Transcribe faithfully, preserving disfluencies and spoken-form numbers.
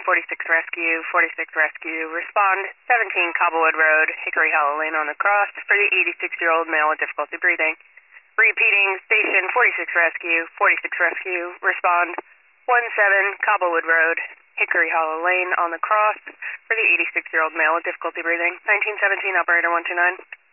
forty-six Rescue, forty-six Rescue, respond seventeen Cobblewood Road, Hickory Hollow Lane on the cross for the eighty-six-year-old male with difficulty breathing. Repeating, station forty-six Rescue, forty-six Rescue, respond one seven Cobblewood Road, Hickory Hollow Lane on the cross for the eighty-six-year-old male with difficulty breathing. nineteen seventeen, operator one two nine.